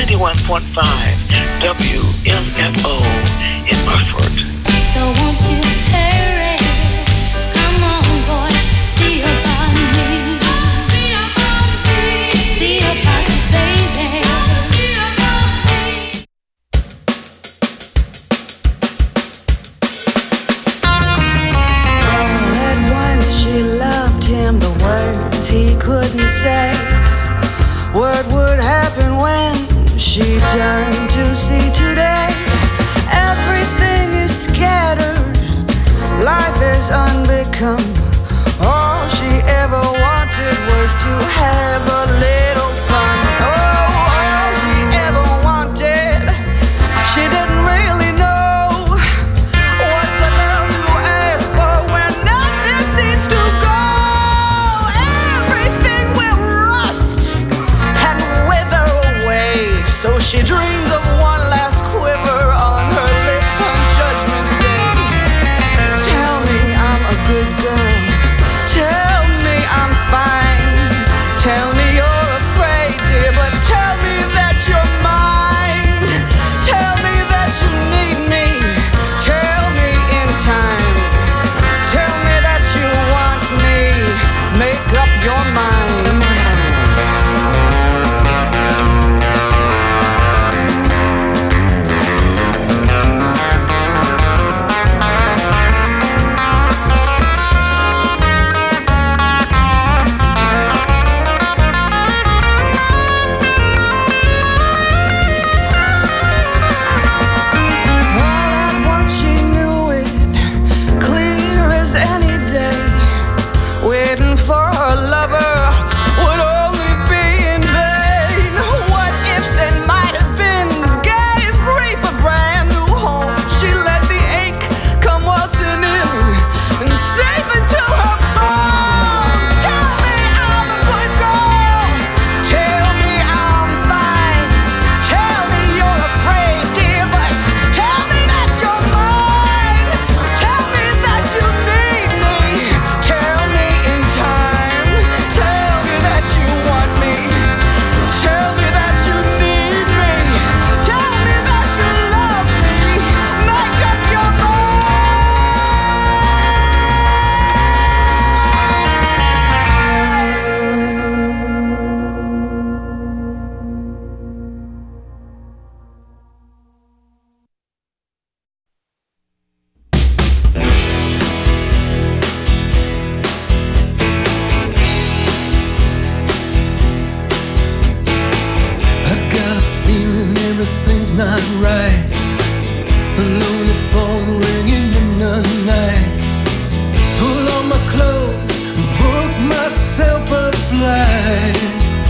91.5 WMFO in Bufford. So won't you hurry? Come on, boy, see about me. See about me. See about you, baby. See about me. All at once she loved him, the words he couldn't say. What would happen when she turned to see today? Everything is scattered, life is unbecome. All she ever wanted was to have a little fun. Oh, all she ever wanted, she didn't really know. What's a girl to ask for when nothing seems to go? Everything will rust and wither away. So she dreams of one last quiver on her lips on Judgment Day. Tell me I'm a good girl. Tell me I'm fine. Tell me you're afraid, dear, but tell me that you're mine. Tell me that you need me. Tell me in time. Tell me that you want me. Make up your mind. Not right. Alone, the phone ringing in the night. Pull on my clothes, book myself a flight.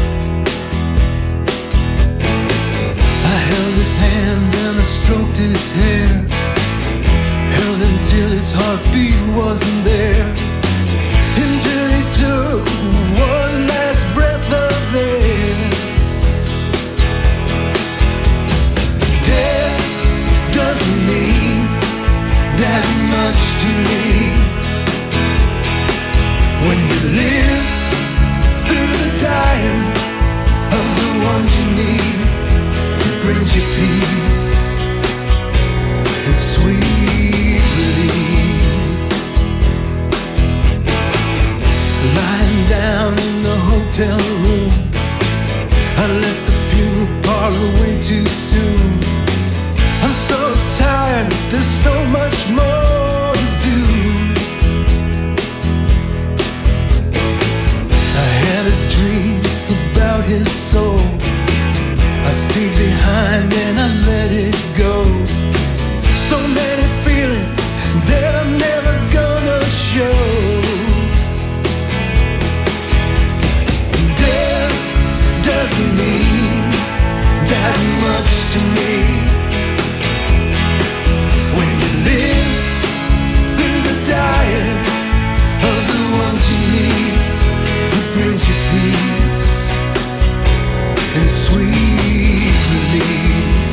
I held his hands and I stroked his hair. Held him till his heartbeat wasn't there. Until he took one last breath of air. Doesn't mean that much to me. When you live through the dying of the ones you need, it brings you peace and sweet relief. Lying down in the hotel room, I left the funeral parlor way too soon. I'm so tired, there's so much more to do. I had a dream about his soul. I stayed behind and I let it go. So many feelings that I'm never gonna show. Death doesn't mean that much to me. Live through the dying of the ones you need. It brings you peace and sweet relief.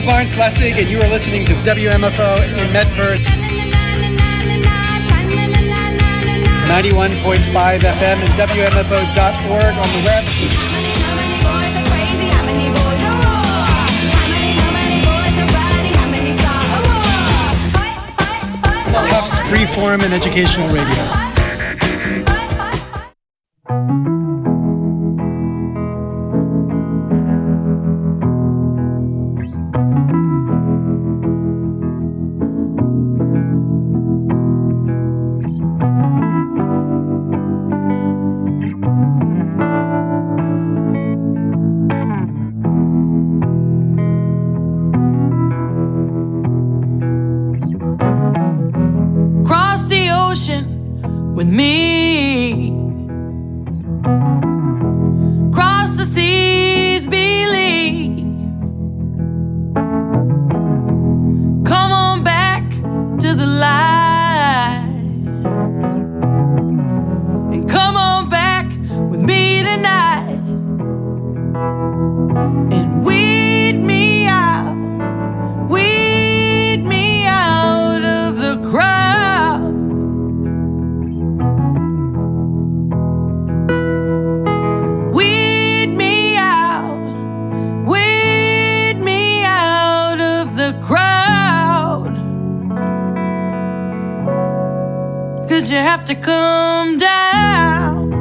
Clarence Lessig, and you are listening to WMFO in Medford. 91.5 FM and WMFO.org on the web. Tufts Freeform and Educational Radio. With me, cross the seas, believe. Come on back to the light, and come on back with me tonight, and weed me out of the crowd. You have to come down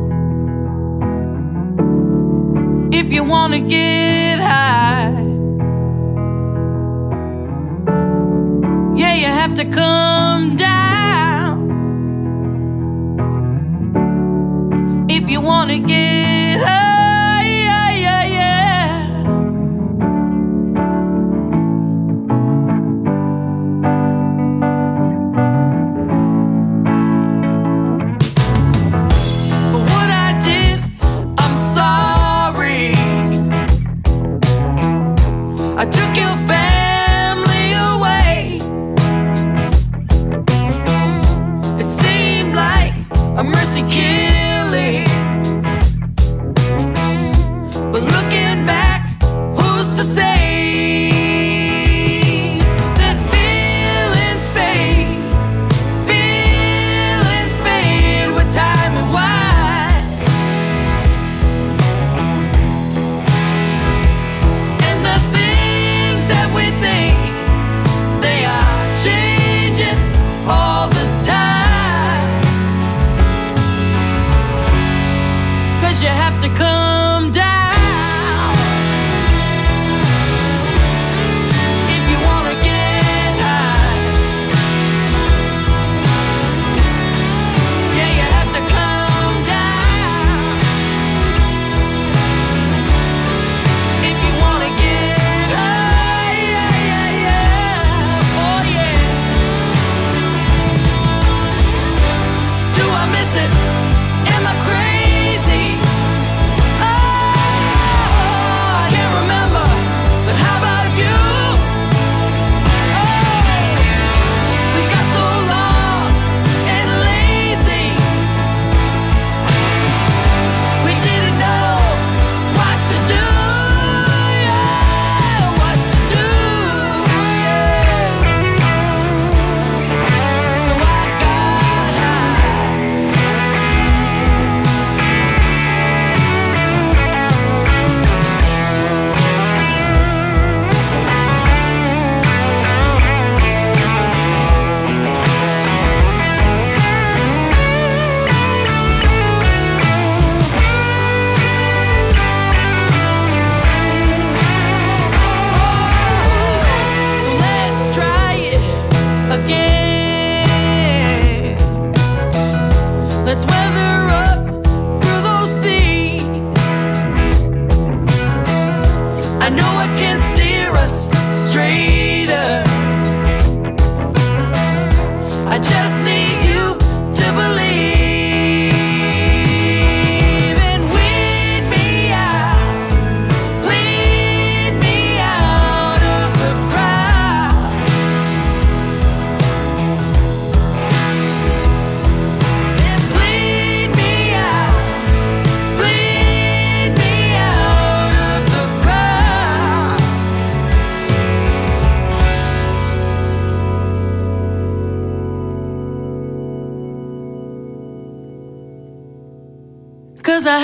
if you want to get high. Yeah, you have to come down if you want to get high. I took your family away.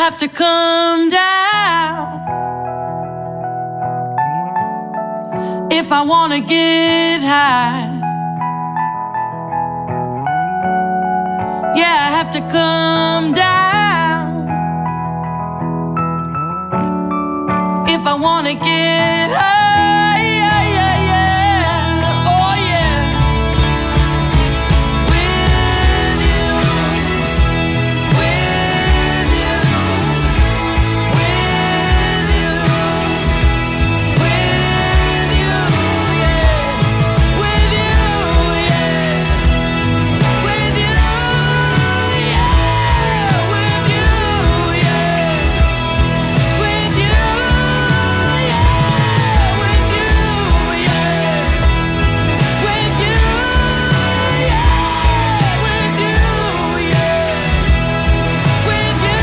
have to come down if I want to get high. Yeah, I have to come down if I want to get high. Yeah, yeah, yeah. Oh, yeah. With you, with you, with you, with you, yeah. With you, yeah. With you, yeah. With you, yeah. With you, yeah. With you, yeah. With you, yeah. With you, yeah. With you,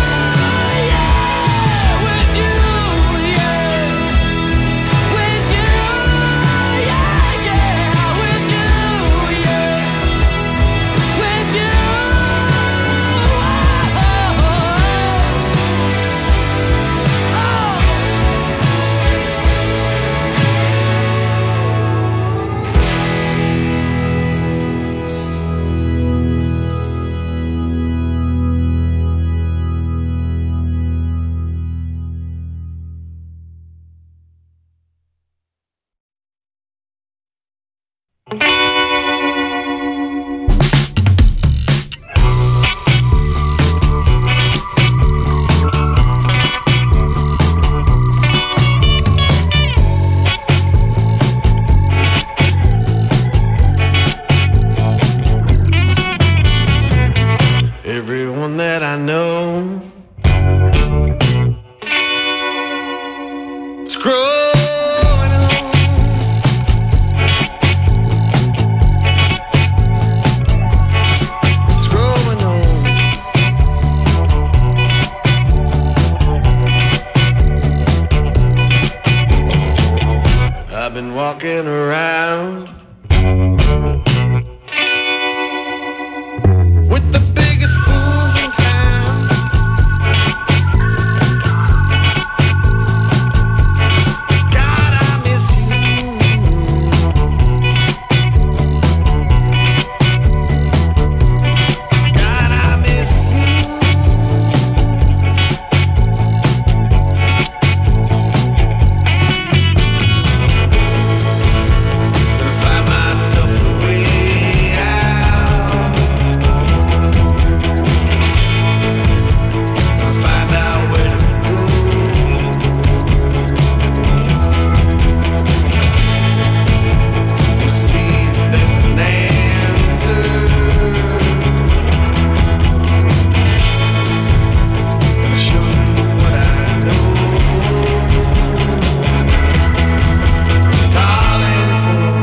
yeah. With you, yeah. With you, yeah, yeah. With you, yeah. With you, everyone that I know is growing old. It's growing old. I've been walking around with the biggest fools in town. God, I miss you. God, I miss you. Gonna find myself a way out. Gonna find out where to go. Gonna see if there's an answer. Gonna show you what I know. Calling for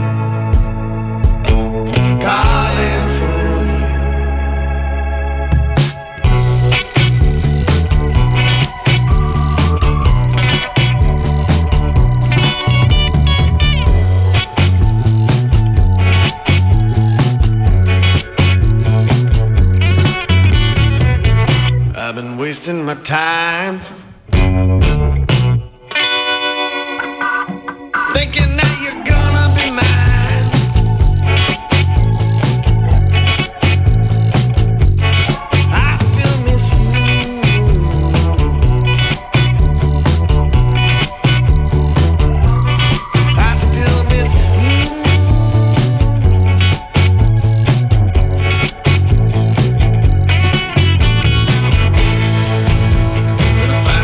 you. Calling for you. I've been wasting my time thinking that you're gonna be mine. I still miss you. I still miss you. Gonna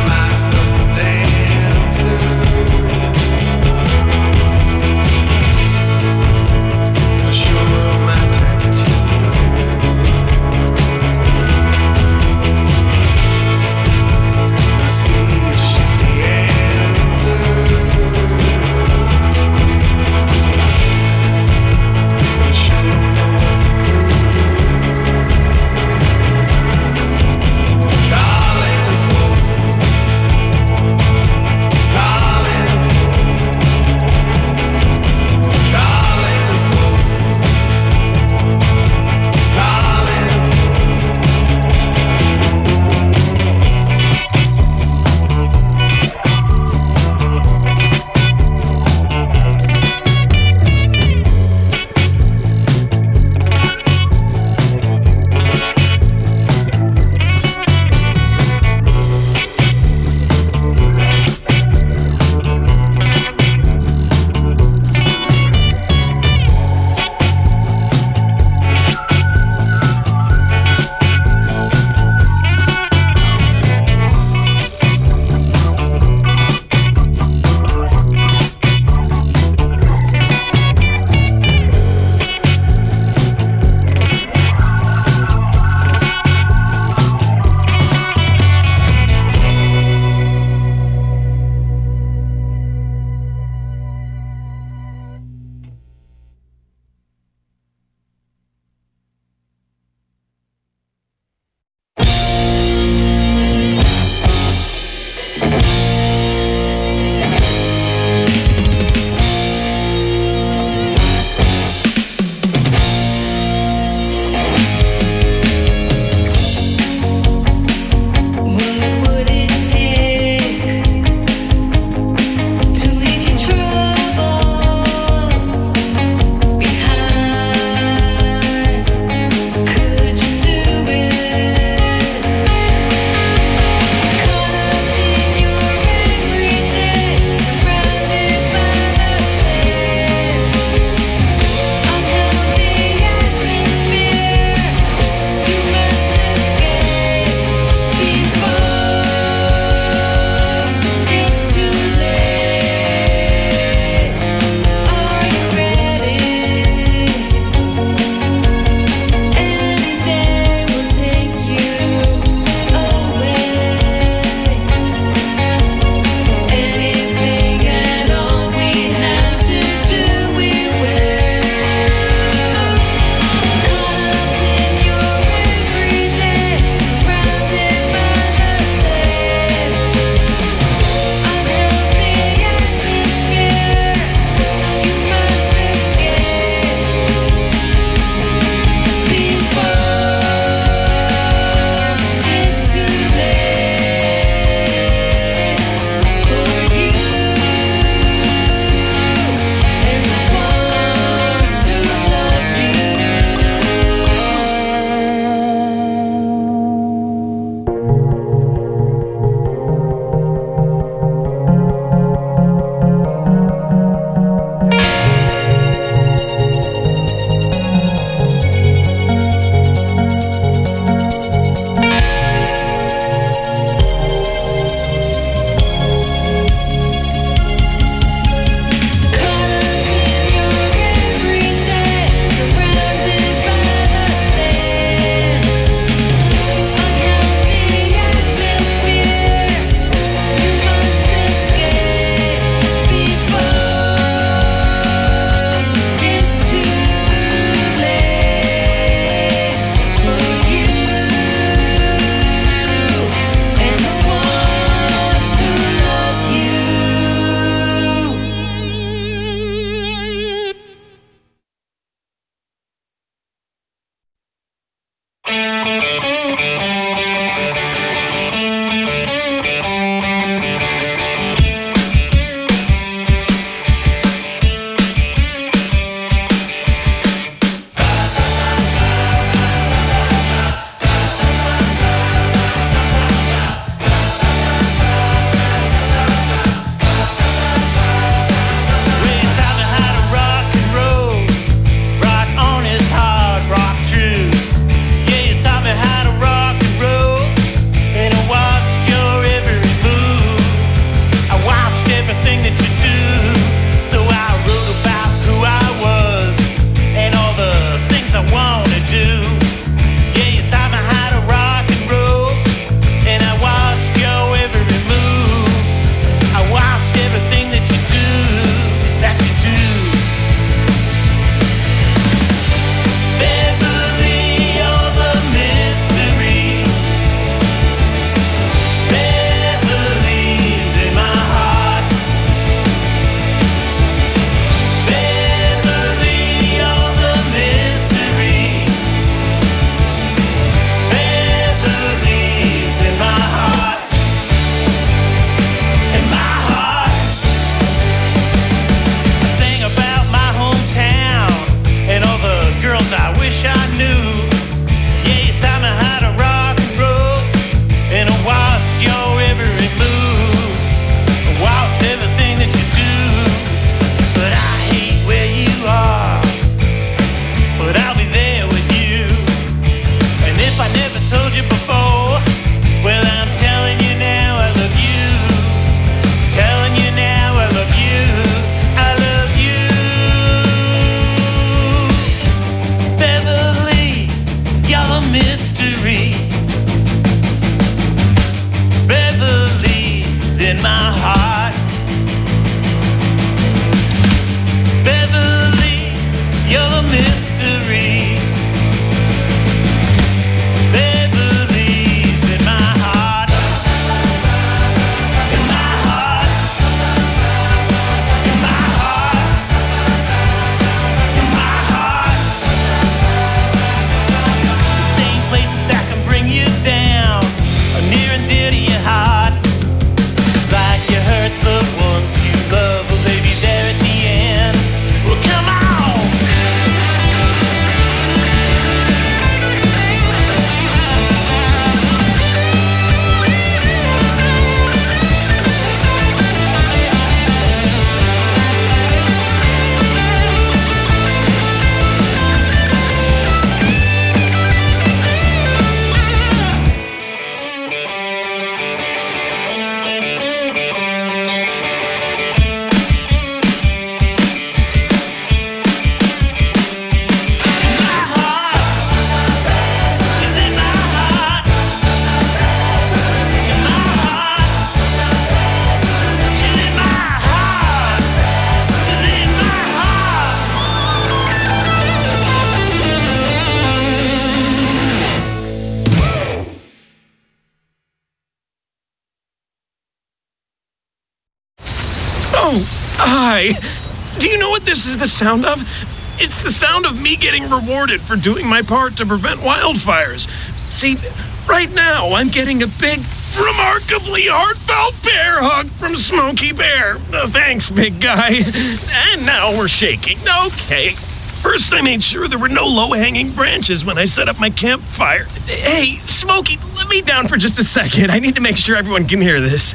Oh, hi. Do you know what this is the sound of? It's the sound of me getting rewarded for doing my part to prevent wildfires. See, right now I'm getting a big, remarkably heartfelt bear hug from Smokey Bear. Thanks, big guy. And now we're shaking. Okay. First, I made sure there were no low-hanging branches when I set up my campfire. Hey, Smokey, let me down for just a second. I need to make sure everyone can hear this.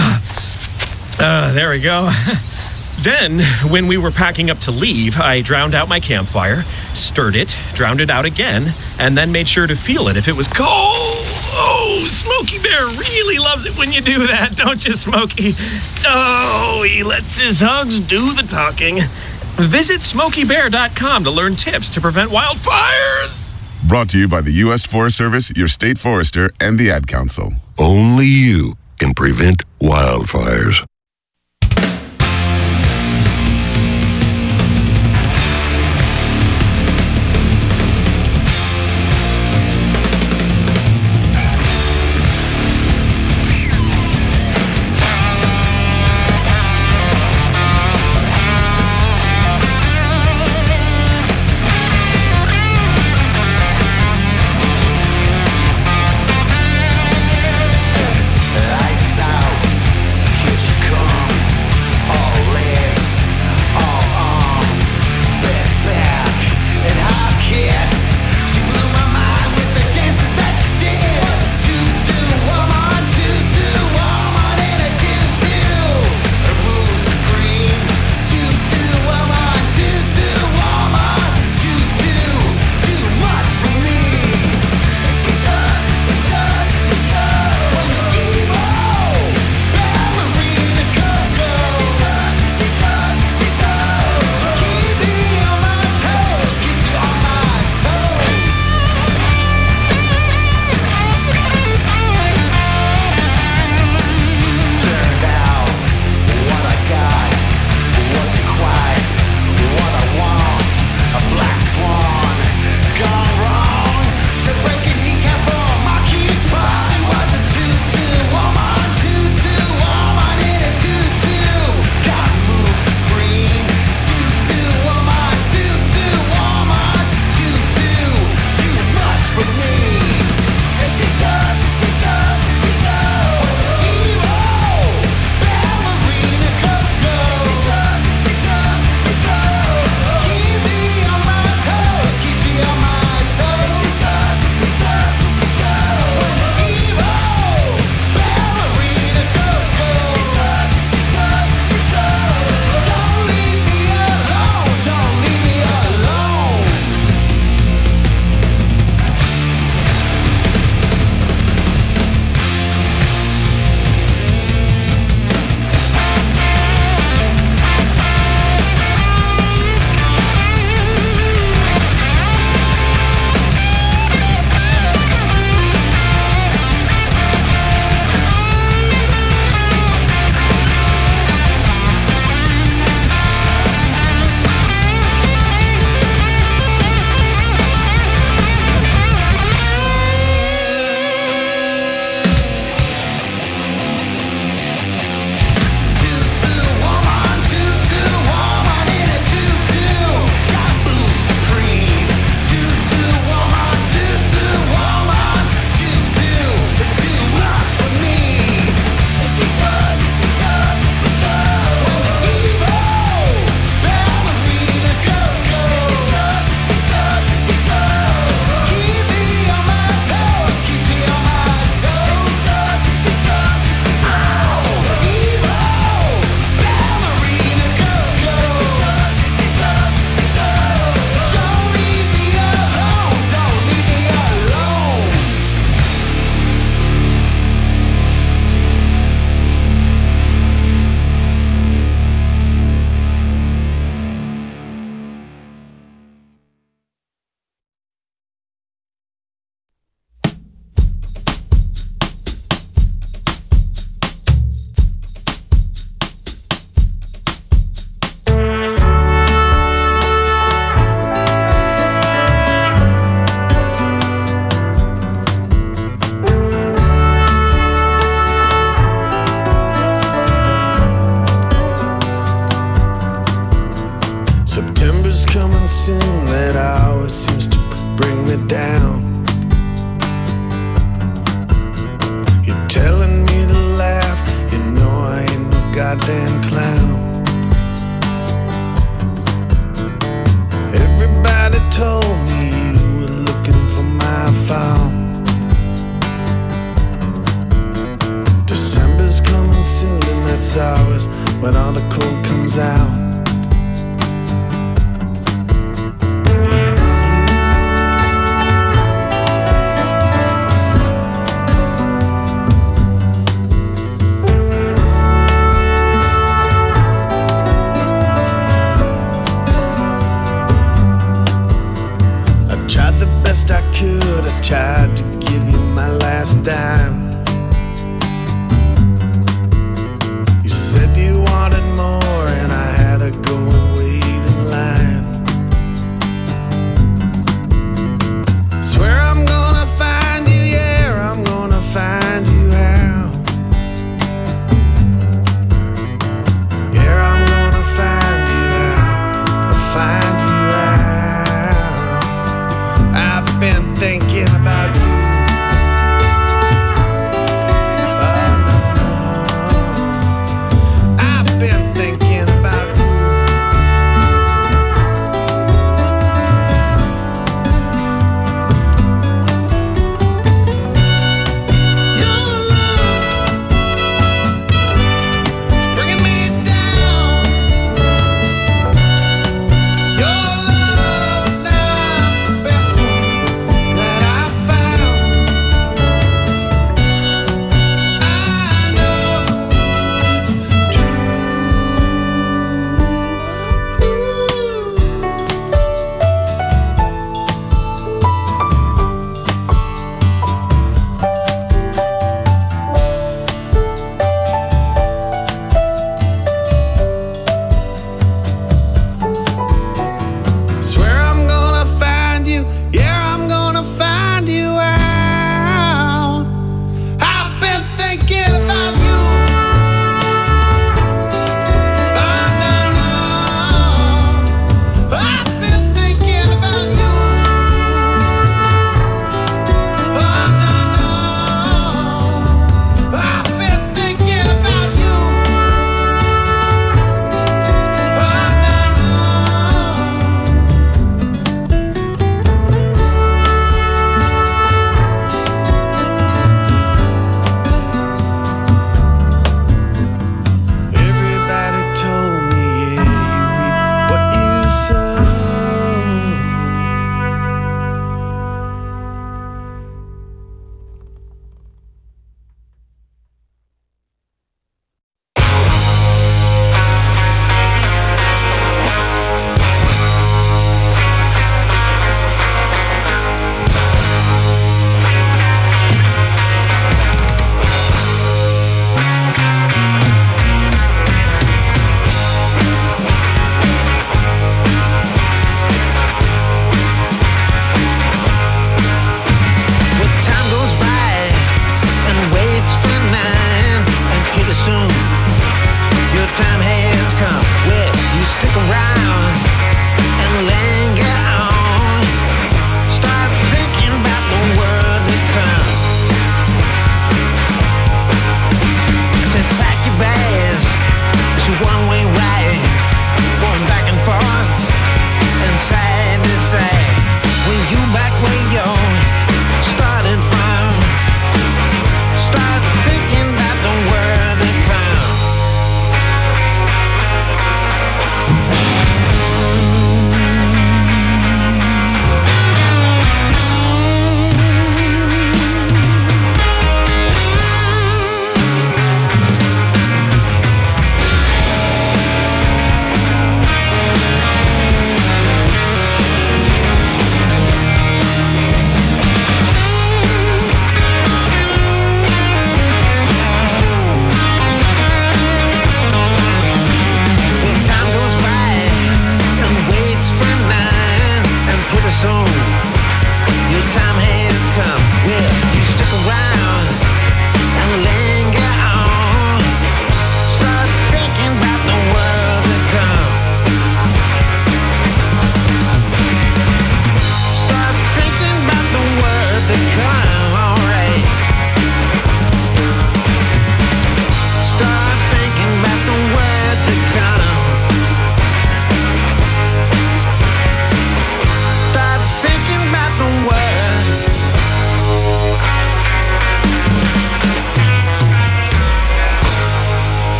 There we go. Then, when we were packing up to leave, I drowned out my campfire, stirred it, drowned it out again, and then made sure to feel it if it was cold. Oh, Smokey Bear really loves it when you do that, don't you, Smokey? Oh, he lets his hugs do the talking. Visit SmokeyBear.com to learn tips to prevent wildfires. Brought to you by the U.S. Forest Service, your state forester, and the Ad Council. Only you can prevent wildfires. Lights out, here she comes. down. You're telling me to laugh, you know I ain't no goddamn clown. Everybody told me you were looking for my phone. December's coming soon and that's always when all the cold comes out. I could, I tried to give you my last dime. You said you wanted more and I had a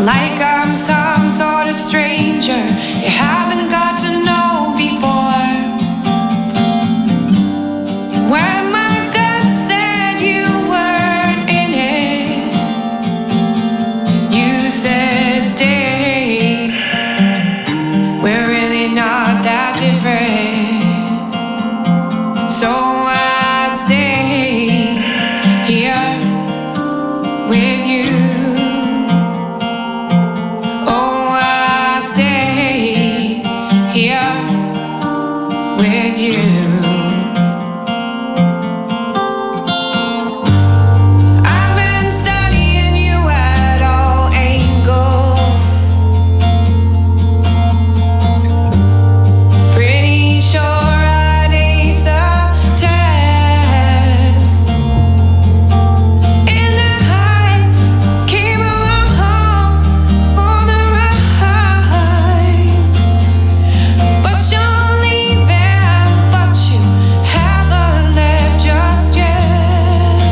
like I'm some sort of stranger you haven't got to know before. When my gut said you weren't in it, you said stay. We're really not that different, so I stay here with you. Oh, I stay here with you. I've been studying you at all angles. Pretty sure I'd ace the test. And I came along for the ride. But you're leaving, but you haven't left just yet.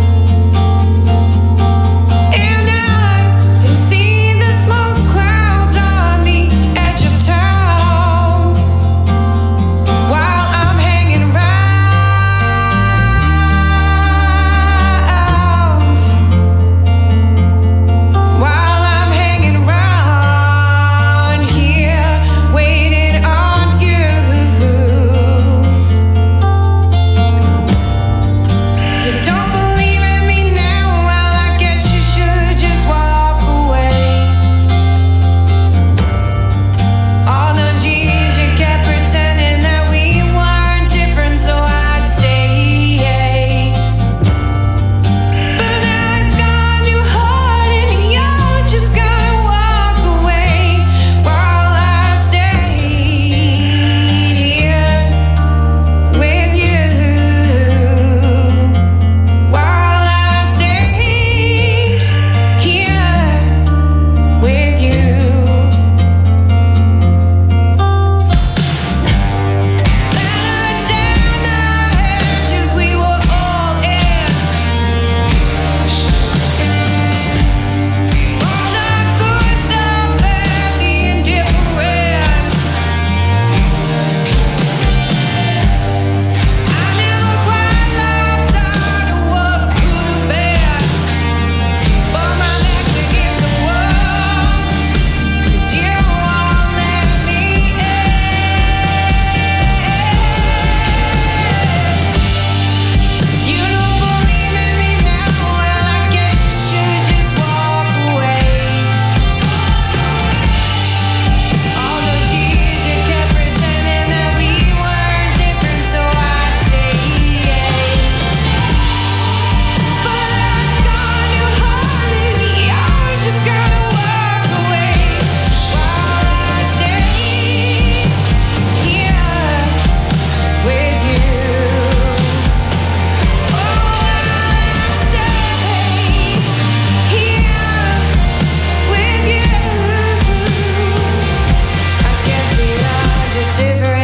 And I've been seeing the smoke clouds on the edge of town while I'm hanging round. While I'm hanging round here, waiting on you. You don't believe in me now? Well, I guess you should just walk away. All those years you kept pretending that we weren't different, so I'd stay. But now it's gone, you hurt, and you're just gonna walk away while I stayed here with you. While I stayed here with you. Better down the hedges we were all in. All the good, the bad, the indifferent. I never quite lost sight of what could have been, but my back's against the wall, 'cause you won't let me in. You don't believe in me now? Well, I guess you should just walk away. All those years you kept pretending that we weren't different, so I'd stay. But it's gone, you hurt, and you're just gonna walk away while I stay here with you. Oh, I stay here with you. I guess we are just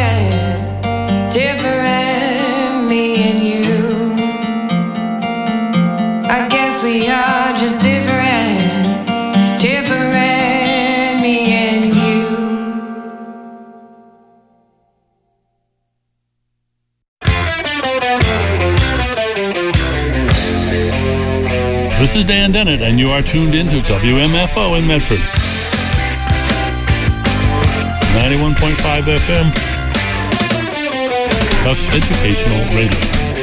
different, me and you. I guess we are just different, me and you. This is Dan Dennett, and you are tuned into WMFO in Medford. 91.5 FM. Tufts Educational Radio.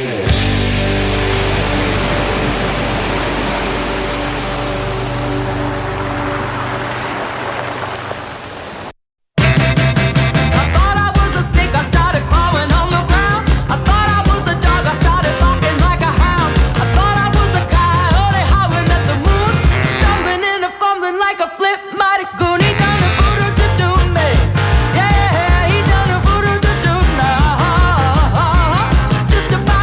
I thought I was a snake, I started crawling on the ground. I thought I was a dog, I started barking like a hound. I thought I was a coyote howling at the moon, stumbling and a fumbling like a flip mighty goon. He done a voodoo to do me, yeah, he done a voodoo to do now. Just about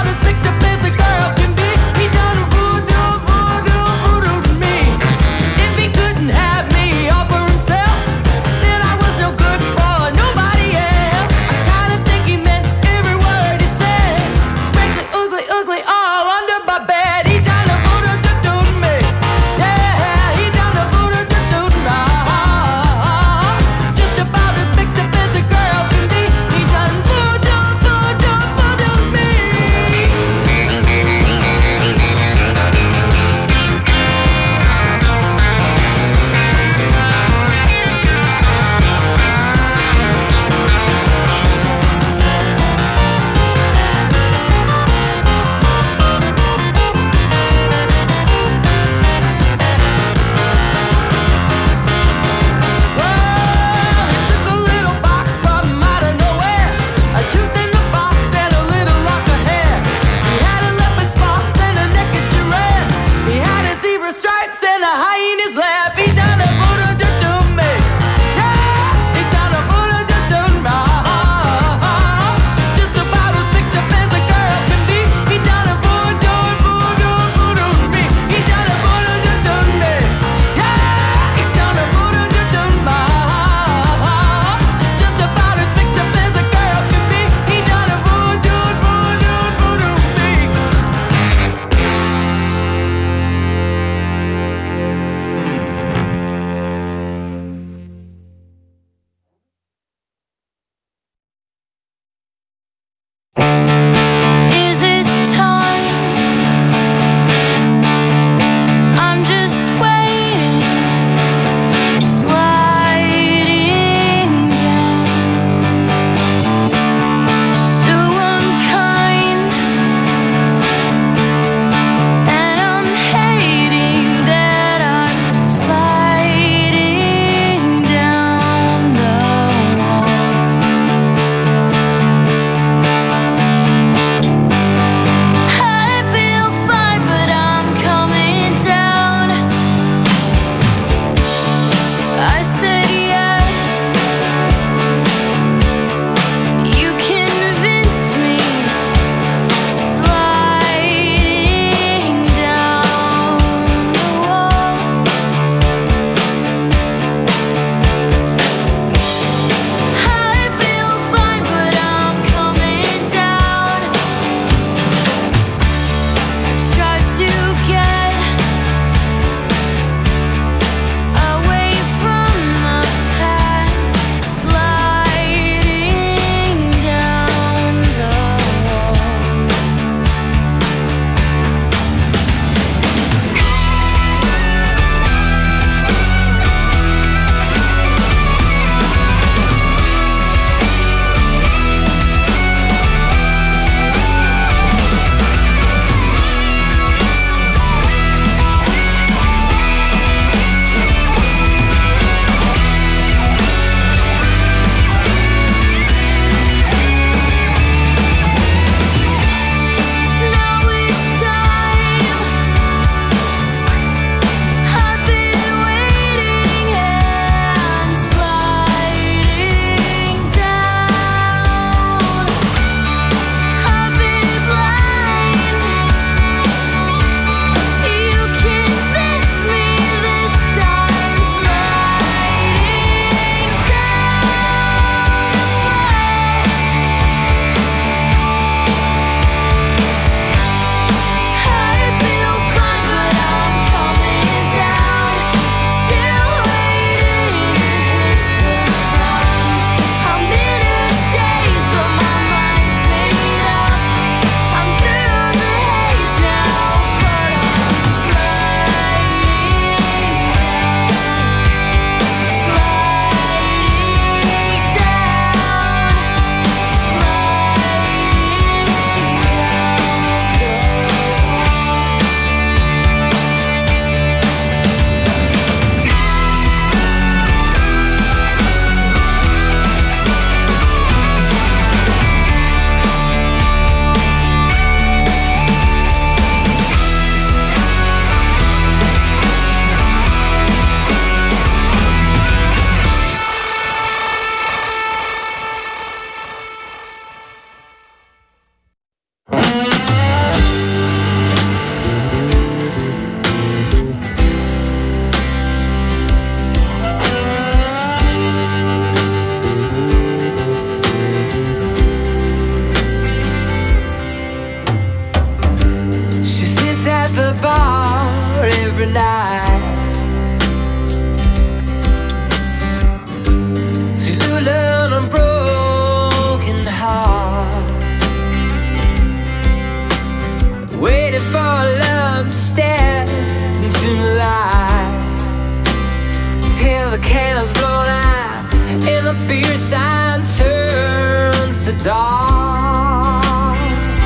the beer sign turns to dark.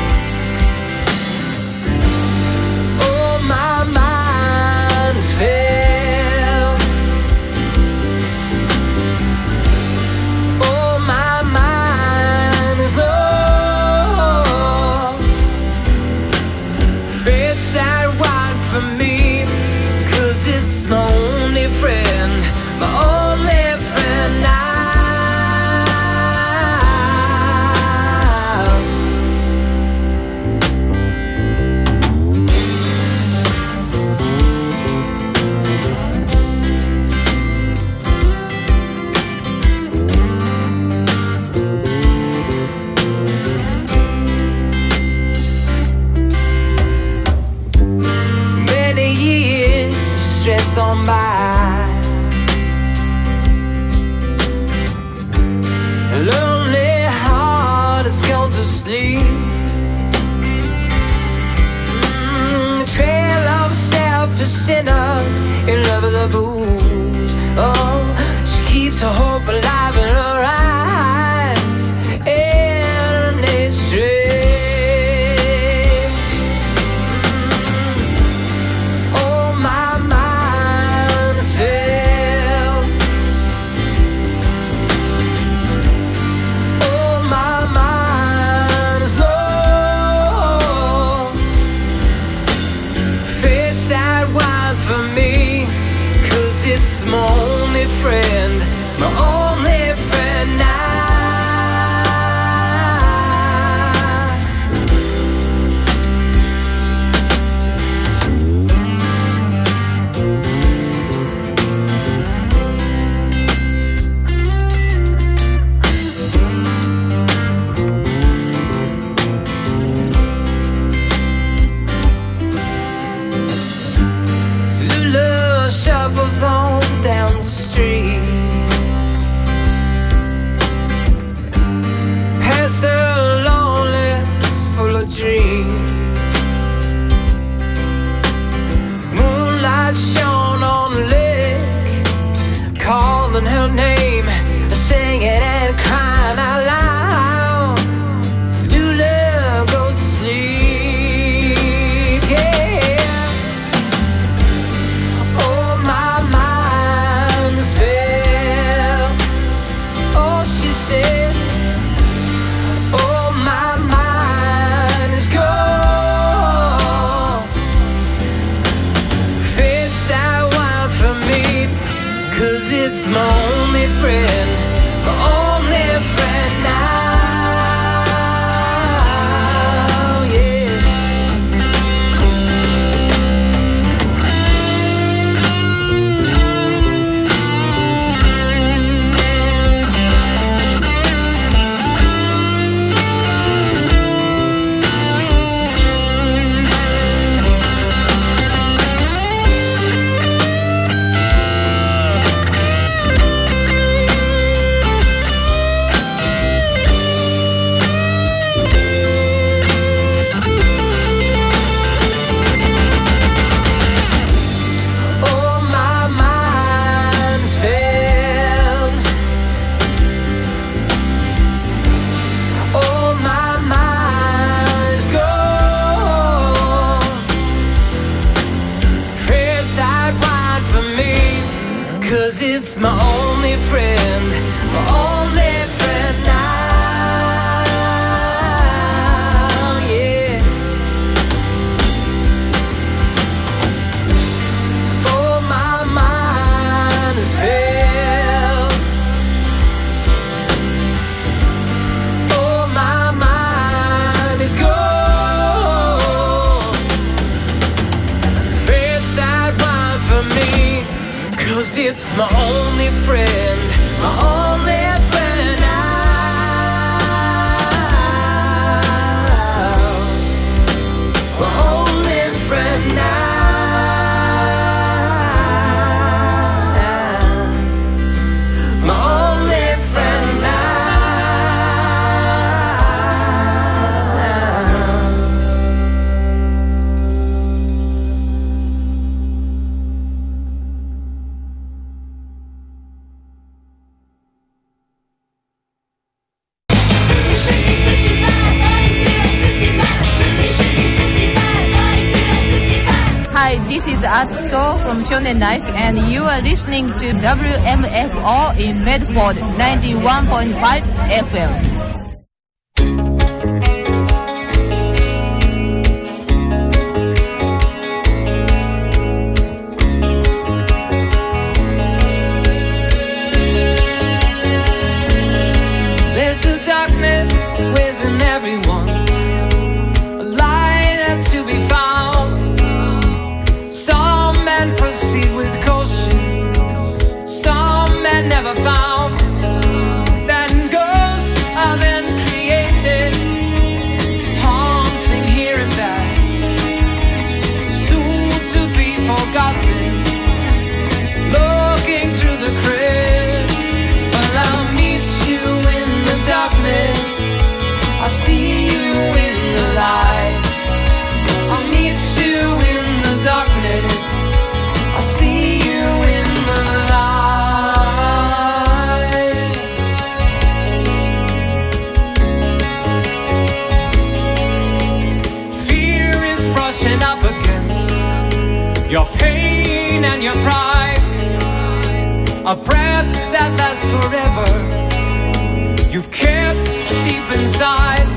Oh, my mind's filled. Oh, my mind is lost. Fate's that wide for me, 'cause it's my only friend, my only friend now. Many years stressed on by, a lonely heart has gone to sleep. A trail of selfish sinners in love with the booze. Oh, she keeps her hope alive in her eyes, and they stray. Oh, my mind is filled. Oh, my mind is lost. Fate's that wide for me, 'cause it's my only friend, my only friend now. Zulu shuffles on down the street, past a loneliness full of dreams. Moonlight shone on the lake, calling her name, singing and crying out loud. Zulu goes to sleep, yeah. Oh, my mind is filled. Oh, she said. Oh, my mind is gone. Fate's that wide for me, 'cause it's my only friend, my only friend now, yeah. Oh, my mind's filled. Oh, my mind's gone. Fate's that wide for me, 'cause it's my only friend, my only friend now, yeah. Oh, my mind is filled. Oh, my mind is gone. Fate's that wide for me, 'cause it's my only friend, my only friend now, my only friend now, my only friend now. Atsuko from Shonen Life, and you are listening to WMFO in Medford 91.5 FM. There's a darkness within everyone, a light to be found. Some men proceed with caution, some men never found. Then ghosts are then created, haunting here and there, soon to be forgotten, looking through the crypts. Well, I'll meet you in the darkness, I'll see you in the light. I'll meet you in the darkness, I'll see you in the light. Fear is brushing up against your pain and your pride, a breath that lasts forever, you've kept deep inside.